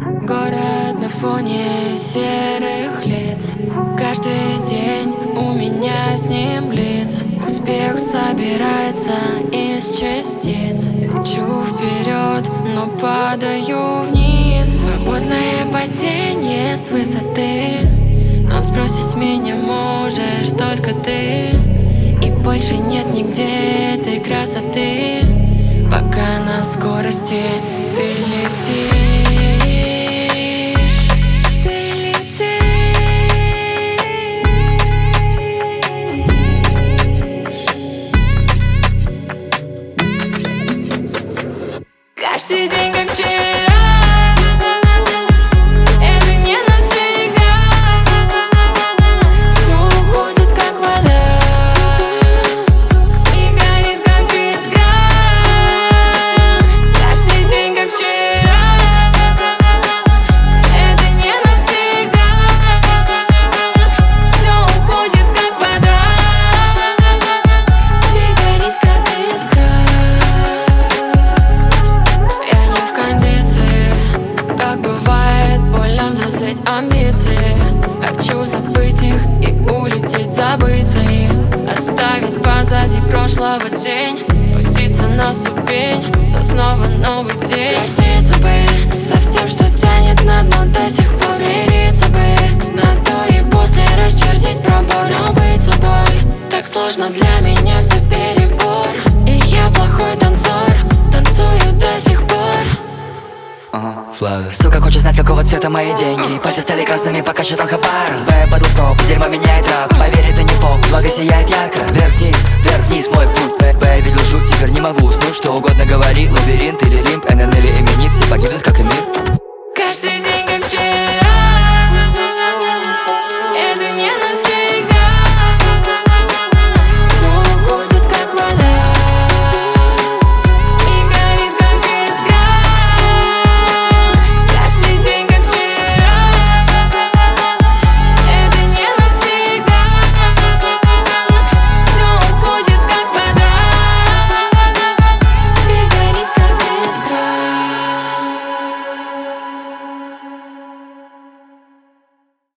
Город на фоне серых лиц. Каждый день у меня с ним блиц. Успех собирается из частиц. Лечу вперед, но падаю вниз. Свободное падение с высоты, но сбросить меня можешь только ты. И больше нет нигде этой красоты, пока на скорости ты летишь. Каждый день как вчера. Это не навсегда. Все уходит как вода и горит как искра. Каждый день как вчера. Это не навсегда. Все уходит как вода и горит как искра. Амбиции, хочу забыть их и улететь, забыться и оставить позади прошлого день. Спуститься на ступень, но снова новый день. Рассеяться бы со всем, что тянет на дно до сих пор. Смириться бы на то и после расчертить пробор. Но быть собой так сложно, для меня все перебор. И я плохой танцор, танцую до сих пор. Сука хочет знать, какого цвета мои деньги. Пальцы стали красными, пока считал хабар. Бэя под лупком, дерьмо меняет ракурс. Поверь, это не фокус, благо сияет ярко. Вверх-вниз мой путь. Бэя видел жуть, теперь не могу уснуть. Что угодно говори, лабиринт или лимб, НН или Эмини, все погибнут, как и мир. Каждый день